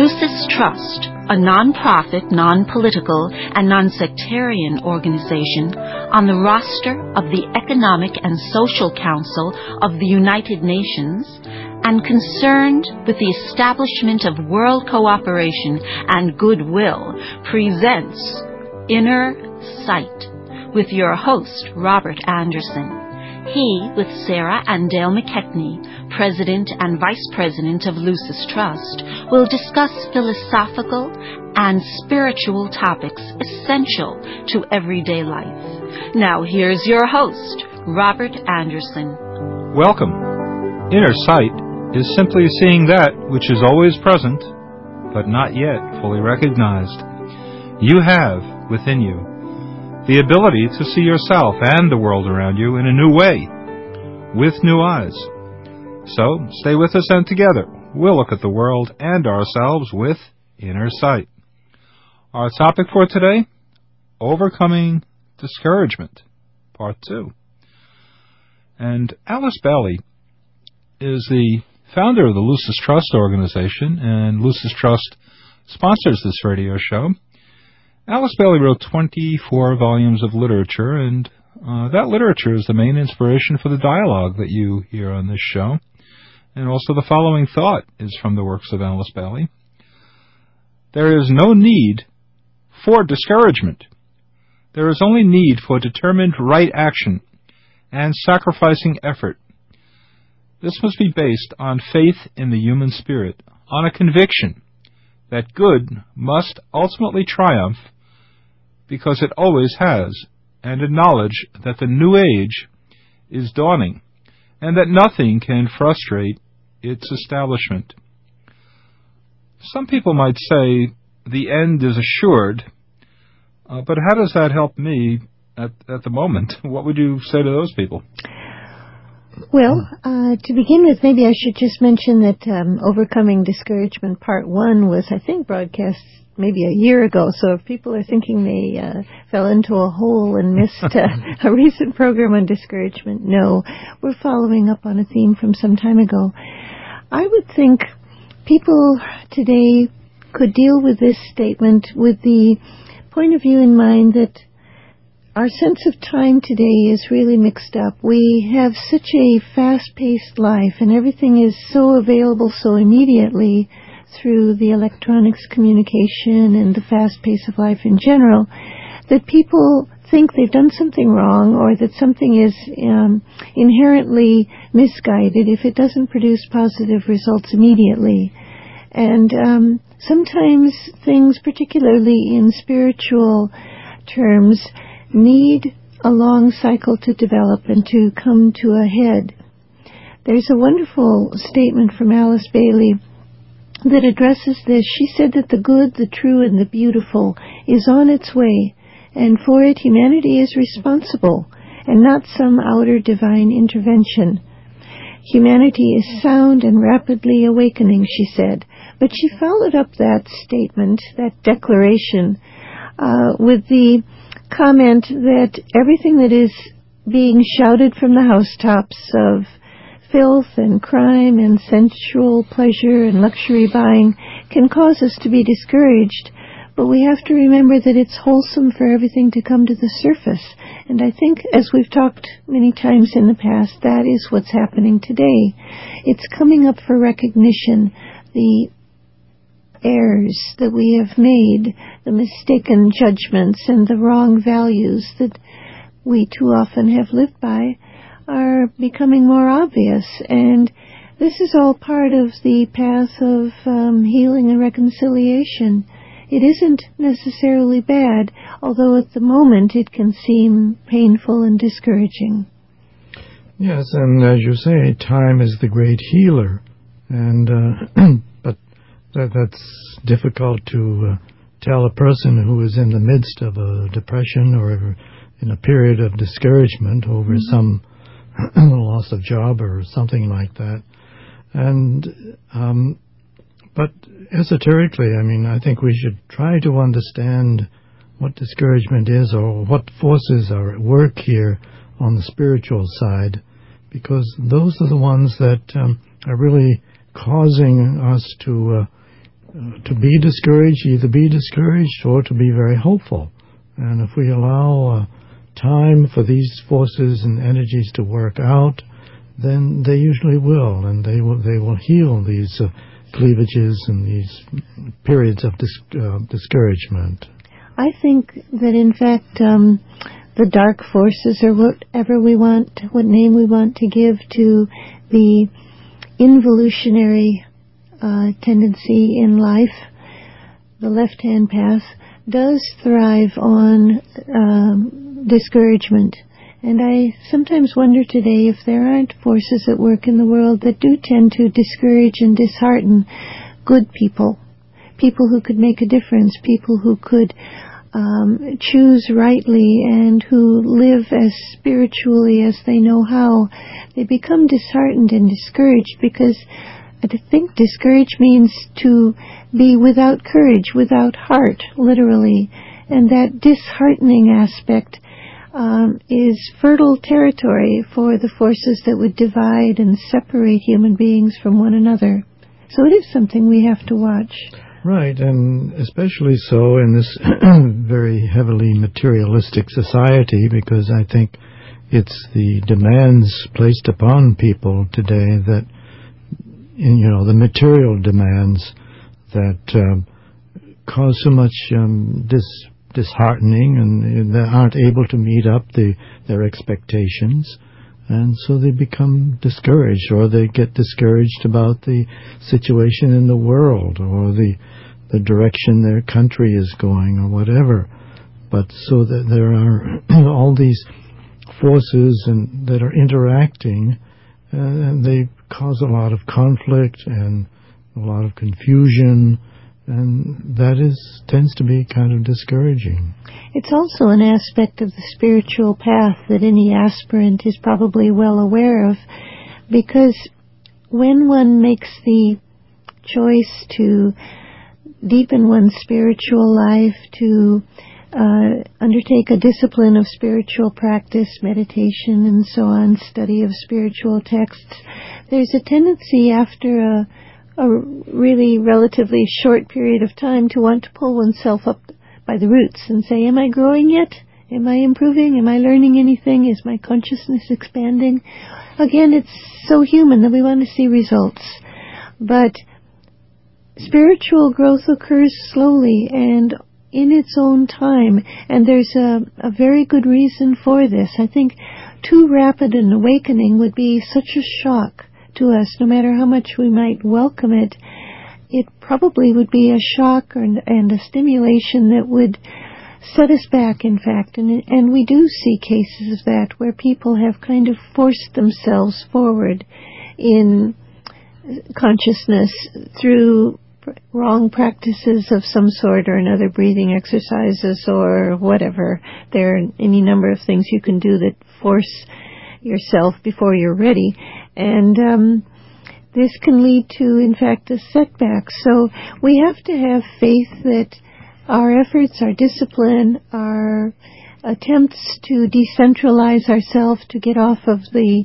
Lucis Trust, a non-profit, non-political, and non-sectarian organization on the roster of the Economic and Social Council of the United Nations and concerned with the establishment of world cooperation and goodwill, presents Inner Sight with your host, Robert Anderson. He, with Sarah and Dale McKechnie, President and Vice President of Lucis Trust, will discuss philosophical and spiritual topics essential to everyday life. Now here's your host, Robert Anderson. Welcome. Inner sight is simply seeing that which is always present, but not yet fully recognized. You have, within you, the ability to see yourself and the world around you in a new way, with new eyes. So, stay with us and together, we'll look at the world and ourselves with inner sight. Our topic for today, Overcoming Discouragement, Part 2. And Alice Bailey is the founder of the Lucis Trust organization, and Lucis Trust sponsors this radio show. Alice Bailey wrote 24 volumes of literature, and that literature is the main inspiration for the dialogue that you hear on this show. And also the following thought is from the works of Alice Bailey. There is no need for discouragement. There is only need for determined right action and sacrificing effort. This must be based on faith in the human spirit, on a conviction that good must ultimately triumph because it always has, and a knowledge that the new age is dawning, and that nothing can frustrate its establishment. Some people might say the end is assured, but how does that help me at the moment? What would you say to those people? Well, to begin with, maybe I should just mention that Overcoming Discouragement Part 1 was, I think, broadcast maybe a year ago. So if people are thinking they fell into a hole and missed a recent program on discouragement, no, we're following up on a theme from some time ago. I would think people today could deal with this statement with the point of view in mind that our sense of time today is really mixed up. We have such a fast-paced life, and everything is so available so immediately through the electronics communication and the fast pace of life in general, that people think they've done something wrong or that something is inherently misguided if it doesn't produce positive results immediately. And sometimes things, particularly in spiritual terms, need a long cycle to develop and to come to a head. There's a wonderful statement from Alice Bailey that addresses this. She said that the good, the true, and the beautiful is on its way, and for it humanity is responsible, and not some outer divine intervention. Humanity is sound and rapidly awakening, she said, but she followed up that statement, that declaration, with the comment that everything that is being shouted from the housetops of filth and crime and sensual pleasure and luxury buying can cause us to be discouraged, but we have to remember that it's wholesome for everything to come to the surface. And I think, as we've talked many times in the past, that is what's happening today. It's coming up for recognition, the errors that we have made, the mistaken judgments and the wrong values that we too often have lived by are becoming more obvious, and this is all part of the path of healing and reconciliation. It isn't necessarily bad, although at the moment it can seem painful and discouraging. Yes, and as you say, time is the great healer, and but that's difficult to tell a person who is in the midst of a depression or in a period of discouragement over some loss of job or something like that. And but esoterically, I mean, I think we should try to understand what discouragement is or what forces are at work here on the spiritual side, because those are the ones that are really causing us to to be discouraged, either be discouraged or to be very hopeful. And if we allow time for these forces and energies to work out, then they usually will, and they will heal these cleavages and these periods of discouragement. I think that, in fact, the dark forces, or whatever we want, what name we want to give to the involutionary tendency in life, the left-hand path, does thrive on discouragement. And I sometimes wonder today if there aren't forces at work in the world that do tend to discourage and dishearten good people, people who could make a difference, people who could choose rightly and who live as spiritually as they know how. They become disheartened and discouraged because I think discouraged means to be without courage, without heart, literally. And that disheartening aspect is fertile territory for the forces that would divide and separate human beings from one another. So it is something we have to watch. Right, and especially so in this very heavily materialistic society, because I think it's the demands placed upon people today that, the material demands that cause so much disheartening, and they aren't able to meet up their expectations, and so they become discouraged, or they get discouraged about the situation in the world, or the direction their country is going, or whatever. But so that there are all these forces that are interacting, and they cause a lot of conflict and a lot of confusion, and that tends to be kind of discouraging. It's also an aspect of the spiritual path that any aspirant is probably well aware of, because when one makes the choice to deepen one's spiritual life, to undertake a discipline of spiritual practice, meditation and so on, study of spiritual texts, there's a tendency after a really relatively short period of time to want to pull oneself up by the roots and say, am I growing yet? Am I improving? Am I learning anything? Is my consciousness expanding? Again, it's so human that we want to see results. But spiritual growth occurs slowly and in its own time, and there's a very good reason for this. I think too rapid an awakening would be such a shock to us, no matter how much we might welcome it. It probably would be a shock and a stimulation that would set us back, in fact. And we do see cases of that where people have kind of forced themselves forward in consciousness through wrong practices of some sort or another, breathing exercises or whatever. There are any number of things you can do that force yourself before you're ready. And this can lead to, in fact, a setback. So we have to have faith that our efforts, our discipline, our attempts to decentralize ourselves, to get off of the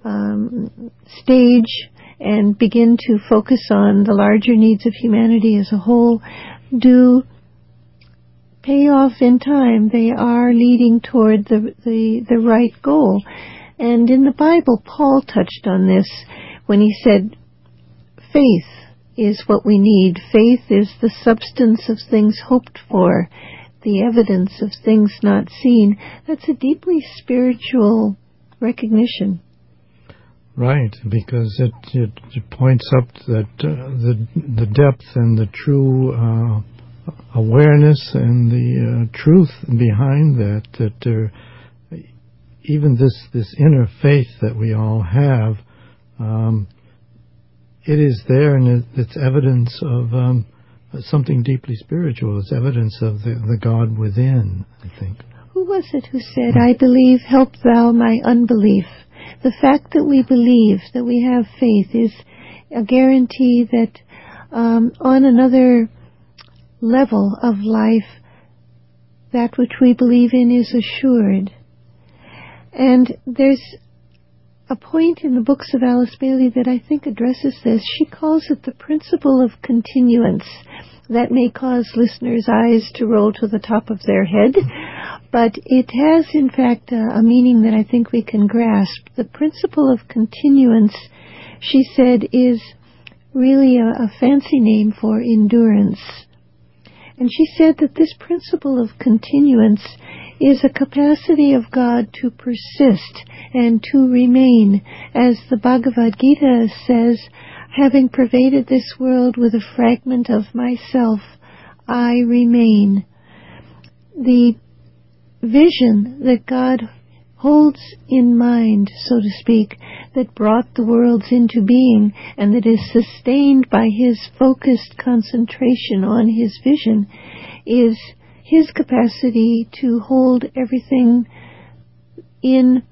stage and begin to focus on the larger needs of humanity as a whole, do pay off in time. They are leading toward the right goal. And in the Bible, Paul touched on this when he said, faith is what we need. Faith is the substance of things hoped for, the evidence of things not seen. That's a deeply spiritual recognition. Right, because it points up that the depth and the true awareness and the truth behind that even this inner faith that we all have, it is there, and it's evidence of something deeply spiritual. It's evidence of the God within, I think. Who was it who said, I believe, help thou my unbelief? The fact that we believe, that we have faith, is a guarantee that on another level of life, that which we believe in is assured. And there's a point in the books of Alice Bailey that I think addresses this. She calls it the principle of continuance. That may cause listeners' eyes to roll to the top of their head, but it has, in fact, a meaning that I think we can grasp. The principle of continuance, she said, is really a fancy name for endurance. And she said that this principle of continuance is a capacity of God to persist and to remain. As the Bhagavad Gita says, having pervaded this world with a fragment of myself, I remain. The vision that God holds in mind, so to speak, that brought the worlds into being and that is sustained by his focused concentration on his vision, is his capacity to hold everything in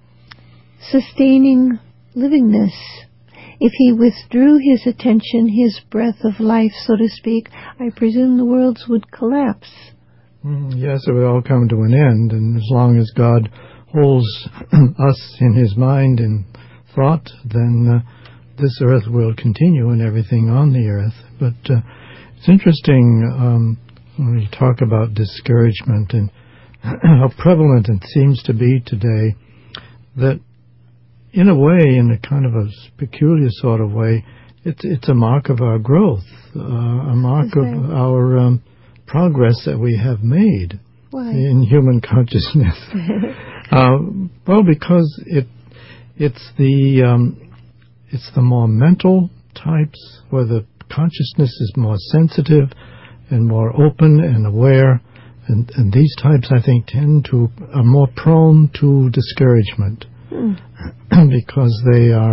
sustaining livingness. If he withdrew his attention, his breath of life, so to speak, I presume the worlds would collapse. Yes, it would all come to an end, and as long as God holds us in his mind and thought, then this earth will continue and everything on the earth. But it's interesting when we talk about discouragement and how prevalent it seems to be today, that in a way, in a kind of a peculiar sort of way, it's a mark of our growth, a mark of our progress that we have made. Why? In human consciousness. Well, because it's the more mental types where the consciousness is more sensitive and more open and aware, and these types, I think, are more prone to discouragement. Because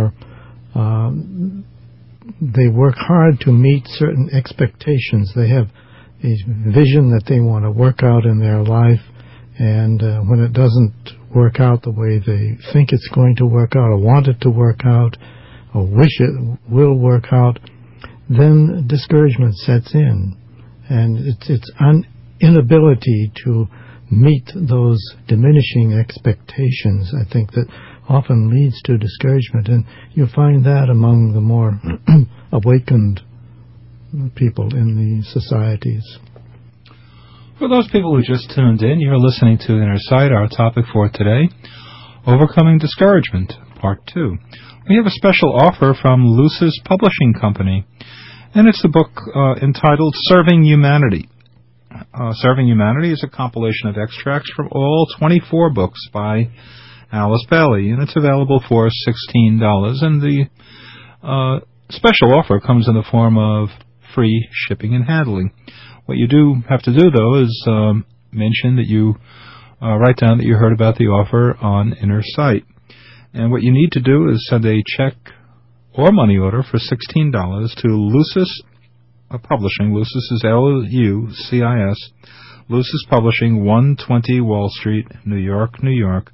they work hard to meet certain expectations. They have a vision that they want to work out in their life, and when it doesn't work out the way they think it's going to work out, or want it to work out, or wish it will work out, then discouragement sets in, and it's inability to meet those diminishing expectations, I think, that often leads to discouragement. And you find that among the more awakened people in the societies. For those people who just tuned in, you're listening to Inner Sight, our topic for today, Overcoming Discouragement, Part 2. We have a special offer from Lucis Publishing Company, and it's the book entitled Serving Humanity. Serving Humanity is a compilation of extracts from all 24 books by Alice Bailey, and it's available for $16, and the special offer comes in the form of free shipping and handling. What you do have to do, though, is mention that you write down that you heard about the offer on Inner Sight. And what you need to do is send a check or money order for $16 to Lucis Publishing. Lucis is L-U-C-I-S. Lucis Publishing, 120 Wall Street, New York, New York,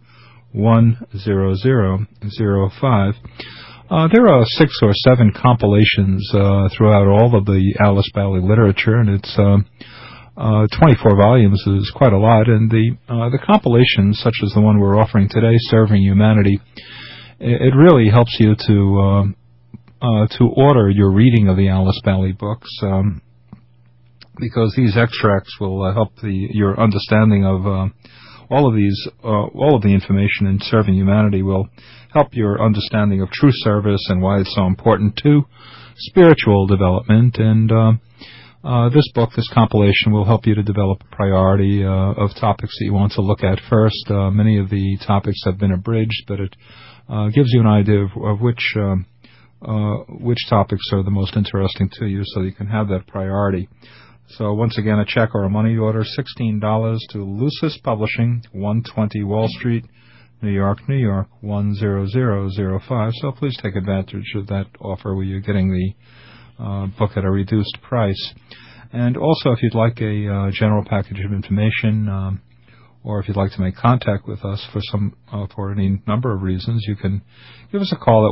10005. There are 6 or 7 compilations throughout all of the Alice Bailey literature, and it's 24 volumes is quite a lot. And the compilations, such as the one we're offering today, Serving Humanity, it really helps you to order your reading of the Alice Bailey books, because these extracts will help your understanding of all of the information in Serving Humanity will help your understanding of true service and why it's so important to spiritual development. And this book, this compilation, will help you to develop a priority of topics that you want to look at first. Many of the topics have been abridged, but it gives you an idea of which topics are the most interesting to you, so you can have that priority. So once again, a check or a money order, $16 to Lucis Publishing, 120 Wall Street, New York, New York, 10005. So please take advantage of that offer where you're getting the book at a reduced price. And also, if you'd like a general package of information, or if you'd like to make contact with us for any number of reasons, you can give us a call at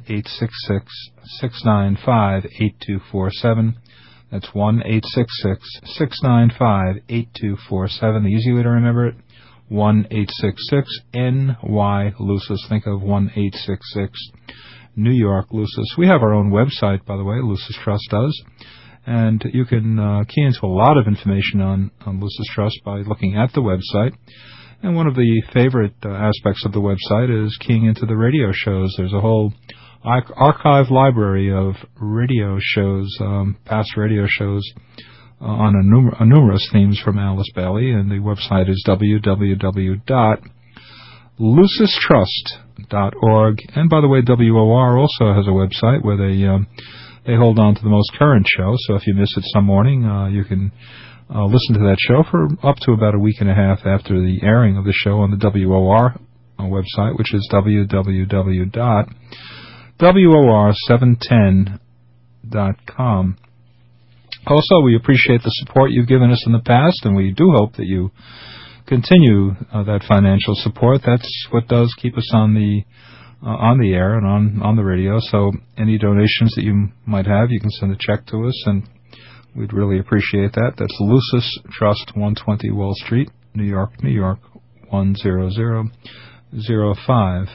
1-866-695-8247. That's 1-866-695-8247. The easy way to remember it, 1-866-NY-Lucis. Think of 1-866-New York Lucis. We have our own website, by the way, Lucis Trust does. And you can key into a lot of information on Lucis Trust by looking at the website. And one of the favorite aspects of the website is keying into the radio shows. There's a whole archive library of radio shows, past radio shows, on numerous themes from Alice Bailey. And the website is www.lucistrust.org. And by the way, WOR also has a website where they hold on to the most current show, so if you miss it some morning, you can listen to that show for up to about a week and a half after the airing of the show on the WOR website, which is www.wor710.com. Also, we appreciate the support you've given us in the past, and we do hope that you continue that financial support. That's what does keep us on the air and on the radio. So any donations that you might have, you can send a check to us, and we'd really appreciate that. That's Lucis Trust, 120 Wall Street, New York, 10005.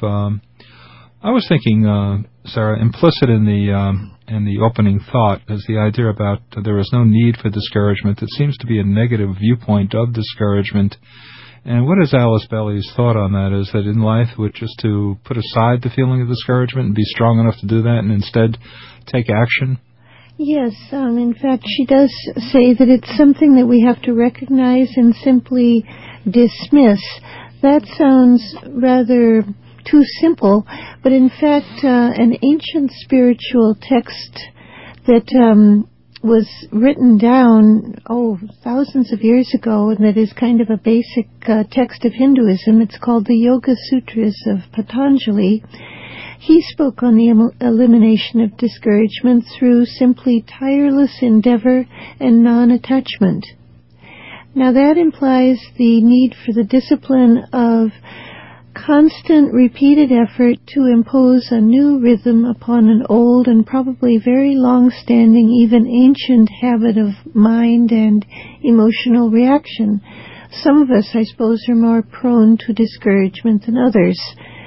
I was thinking, Sarah, implicit in the opening thought is the idea about there is no need for discouragement. It seems to be a negative viewpoint of discouragement. And what is Alice Bailey's thought on that? Is that in life, just to put aside the feeling of discouragement and be strong enough to do that and instead take action? Yes. In fact, she does say that it's something that we have to recognize and simply dismiss. That sounds rather too simple, but in fact, an ancient spiritual text that was written down, thousands of years ago, and that is kind of a basic text of Hinduism. It's called the Yoga Sutras of Patanjali. He spoke on the elimination of discouragement through simply tireless endeavor and non-attachment. Now that implies the need for the discipline of constant, repeated effort to impose a new rhythm upon an old and probably very long-standing, even ancient habit of mind and emotional reaction. Some of us, I suppose, are more prone to discouragement than others.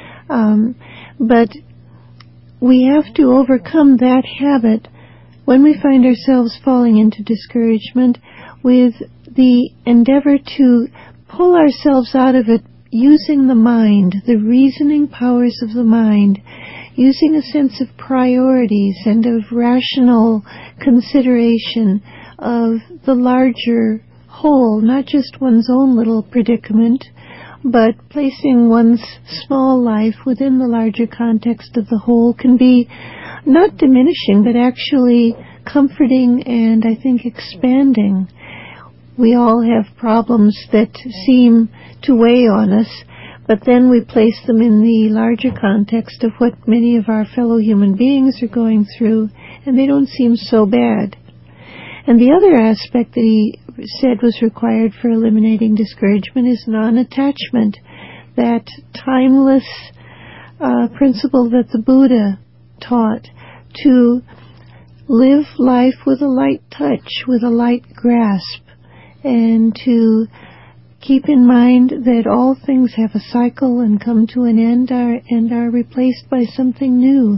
But we have to overcome that habit when we find ourselves falling into discouragement with the endeavor to pull ourselves out of it using the mind, the reasoning powers of the mind, using a sense of priorities and of rational consideration of the larger whole, not just one's own little predicament, but placing one's small life within the larger context of the whole can be not diminishing, but actually comforting and, I think, expanding. We all have problems that seem to weigh on us, but then we place them in the larger context of what many of our fellow human beings are going through, and they don't seem so bad. And the other aspect that he said was required for eliminating discouragement is non-attachment, that timeless principle that the Buddha taught, to live life with a light touch, with a light grasp, and to keep in mind that all things have a cycle and come to an end and are replaced by something new.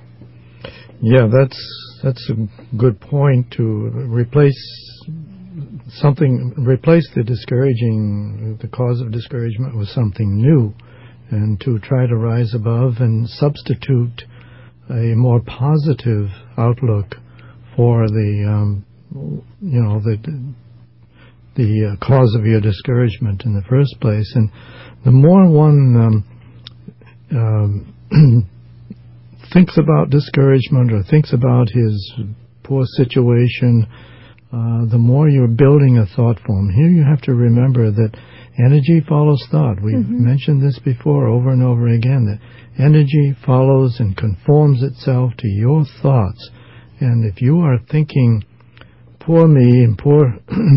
Yeah, that's a good point, to replace the cause of discouragement with something new, and to try to rise above and substitute a more positive outlook for the cause of your discouragement in the first place. And the more one thinks about discouragement or thinks about his poor situation, the more you're building a thought form. Here you have to remember that energy follows thought. We've mentioned this before over and over again, that energy follows and conforms itself to your thoughts. And if you are thinking, poor me and poor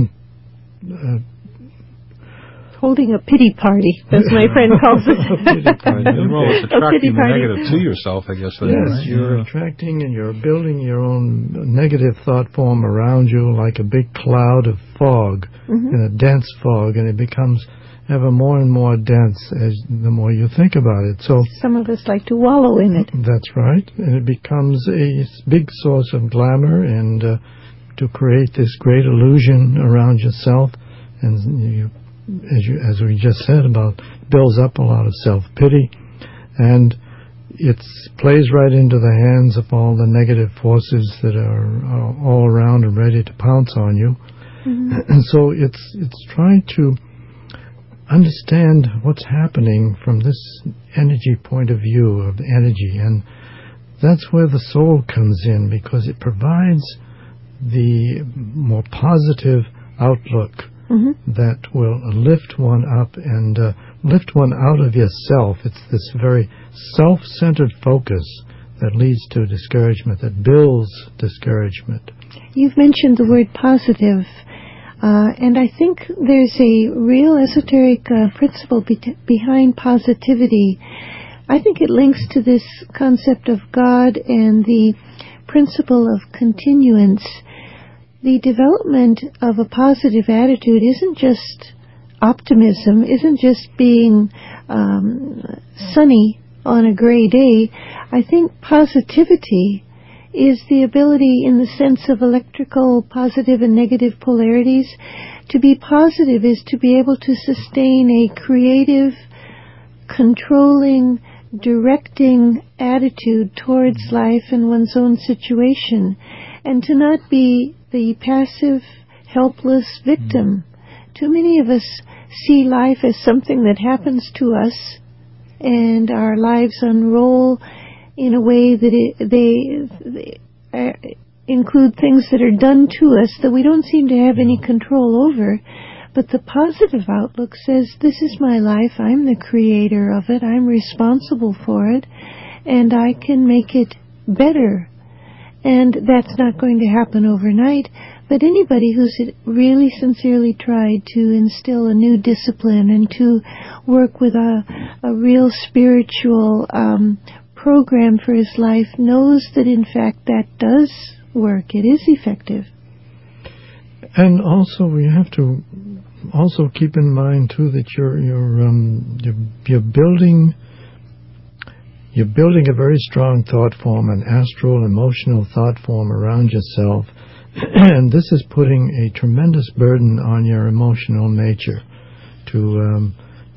holding a pity party, as my friend calls it. Well, it's attracting the negative to yourself, I guess. Yes, right? You're attracting and you're building your own negative thought form around you like a big cloud of fog, in a dense fog, and it becomes ever more and more dense the more you think about it. So some of us like to wallow in it. That's right. And it becomes a big source of glamour and to create this great illusion around yourself. And as we just said, builds up a lot of self-pity. And it plays right into the hands of all the negative forces that are all around and ready to pounce on you. Mm-hmm. And so it's trying to understand what's happening from this energy point of view of energy, and that's where the soul comes in, because it provides the more positive outlook that will lift one up and lift one out of yourself. It's this very self-centered focus that leads to discouragement, that builds discouragement. You've mentioned the word positive. And I think there's a real esoteric principle behind positivity. I think it links to this concept of God and the principle of continuance. The development of a positive attitude isn't just optimism, isn't just being sunny on a gray day. I think positivity is the ability, in the sense of electrical positive and negative polarities. To be positive is to be able to sustain a creative, controlling, directing attitude towards life and one's own situation, and to not be the passive, helpless victim. Too many of us see life as something that happens to us, and our lives unroll in a way that they include things that are done to us that we don't seem to have any control over. But the positive outlook says, this is my life, I'm the creator of it, I'm responsible for it, and I can make it better. And that's not going to happen overnight, but anybody who's really sincerely tried to instill a new discipline and to work with a real spiritual program for his life knows that in fact that does work. It is effective. And also we have to also keep in mind too that you're building a very strong thought form, an astral emotional thought form around yourself, and this is putting a tremendous burden on your emotional nature to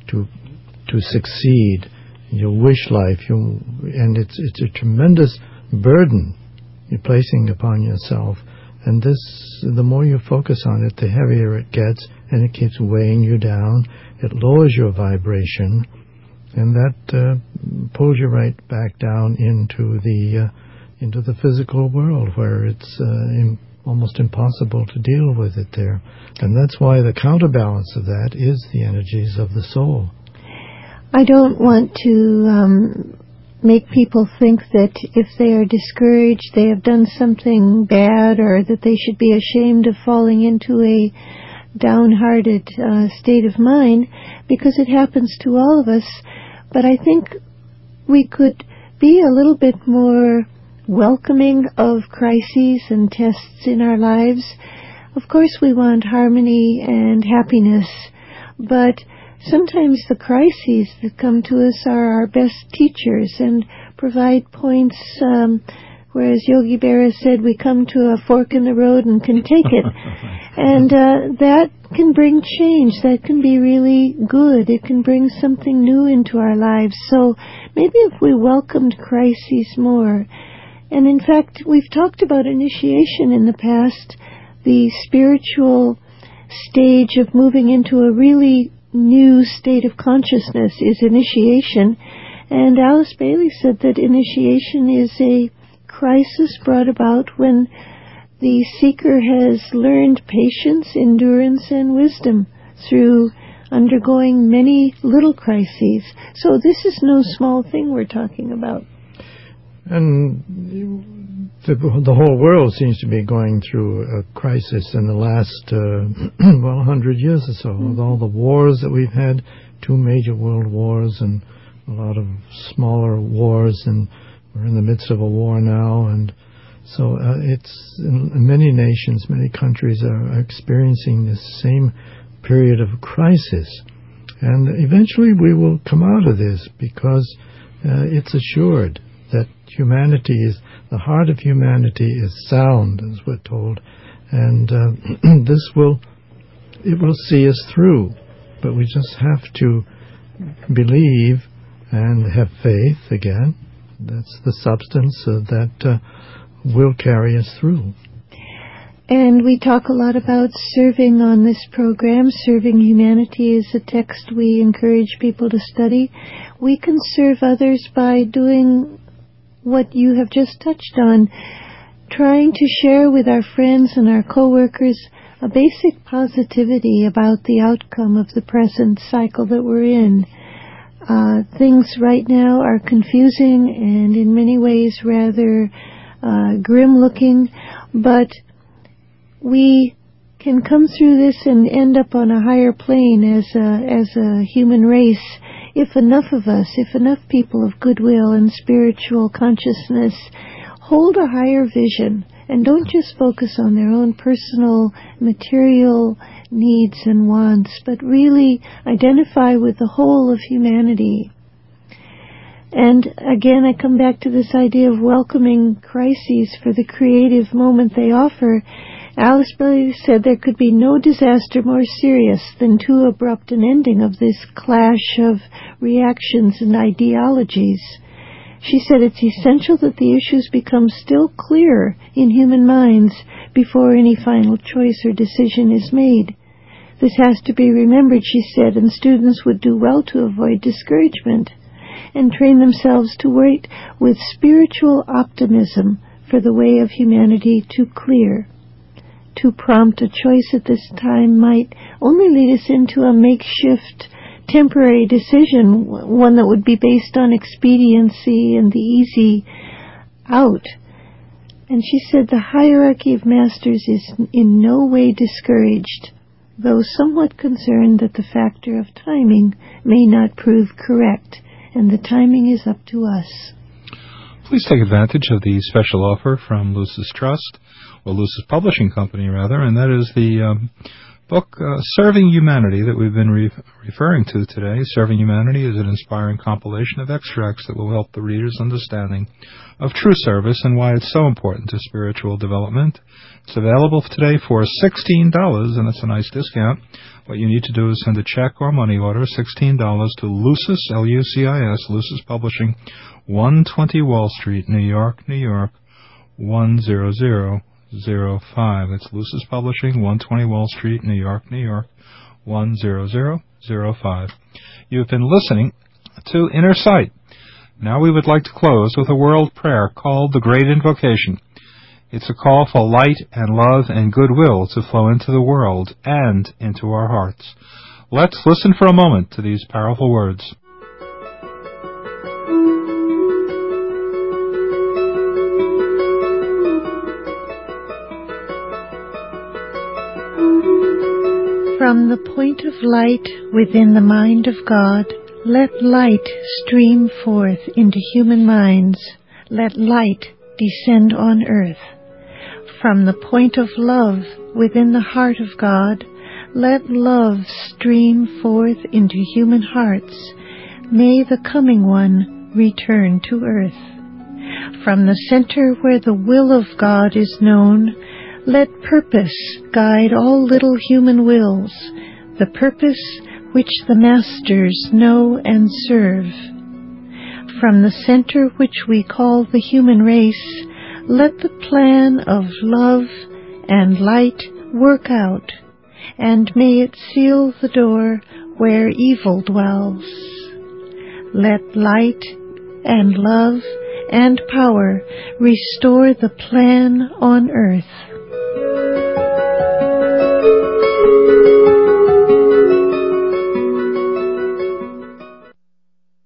succeed. Your wish life, and it's a tremendous burden you're placing upon yourself. And the more you focus on it, the heavier it gets, and it keeps weighing you down. It lowers your vibration, and that pulls you right back down into the physical world, where it's almost impossible to deal with it there. And that's why the counterbalance of that is the energies of the soul. I don't want to make people think that if they are discouraged, they have done something bad, or that they should be ashamed of falling into a downhearted state of mind, because it happens to all of us. But I think we could be a little bit more welcoming of crises and tests in our lives. Of course, we want harmony and happiness, but sometimes the crises that come to us are our best teachers and provide points, whereas Yogi Berra said, we come to a fork in the road and can take it. And that can bring change. That can be really good. It can bring something new into our lives. So maybe if we welcomed crises more. And in fact, we've talked about initiation in the past. The spiritual stage of moving into a really new state of consciousness is initiation. And Alice Bailey said that initiation is a crisis brought about when the seeker has learned patience, endurance, and wisdom through undergoing many little crises. So this is no small thing we're talking about. And the whole world seems to be going through a crisis in the last, 100 years or so, with all the wars that we've had, 2 major world wars and a lot of smaller wars, and we're in the midst of a war now. And so it's in many nations, many countries are experiencing this same period of crisis. And eventually we will come out of this, because it's assured that the heart of humanity is sound, as we're told, and it will see us through. But we just have to believe and have faith again. That's the substance that will carry us through. And we talk a lot about serving on this program. Serving Humanity is a text we encourage people to study. We can serve others by doing what you have just touched on, trying to share with our friends and our co-workers a basic positivity about the outcome of the present cycle that we're in. Things right now are confusing and in many ways rather grim-looking, but we can come through this and end up on a higher plane as a human race if enough of us, if enough people of goodwill and spiritual consciousness hold a higher vision and don't just focus on their own personal material needs and wants, but really identify with the whole of humanity. And again, I come back to this idea of welcoming crises for the creative moment they offer. Alice Bailey said there could be no disaster more serious than too abrupt an ending of this clash of reactions and ideologies. She said it's essential that the issues become still clearer in human minds before any final choice or decision is made. This has to be remembered, she said, and students would do well to avoid discouragement and train themselves to wait with spiritual optimism for the way of humanity to clear. To prompt a choice at this time might only lead us into a makeshift, temporary decision, one that would be based on expediency and the easy out. And she said the hierarchy of masters is in no way discouraged, though somewhat concerned that the factor of timing may not prove correct, and the timing is up to us. Please take advantage of the special offer from Lucis Trust, or Lucis Publishing Company, rather, and that is the book Serving Humanity that we've been referring to today. Serving Humanity is an inspiring compilation of extracts that will help the reader's understanding of true service and why it's so important to spiritual development. It's available today for $16, and it's a nice discount. What you need to do is send a check or money order, $16, to Lucis, L-U-C-I-S, Lucis Publishing, 120 Wall Street, New York, New York, 10005. That's Lucis Publishing, 120 Wall Street, New York, New York, 10005. You've been listening to Inner Sight. Now we would like to close with a world prayer called the Great Invocation. It's a call for light and love and goodwill to flow into the world and into our hearts. Let's listen for a moment to these powerful words. From the point of light within the mind of God, let light stream forth into human minds. Let light descend on earth. From the point of love within the heart of God, let love stream forth into human hearts. May the coming one return to earth. From the center where the will of God is known, let purpose guide all little human wills, the purpose which the masters know and serve. From the center which we call the human race, let the plan of love and light work out, and may it seal the door where evil dwells. Let light and love and power restore the plan on earth.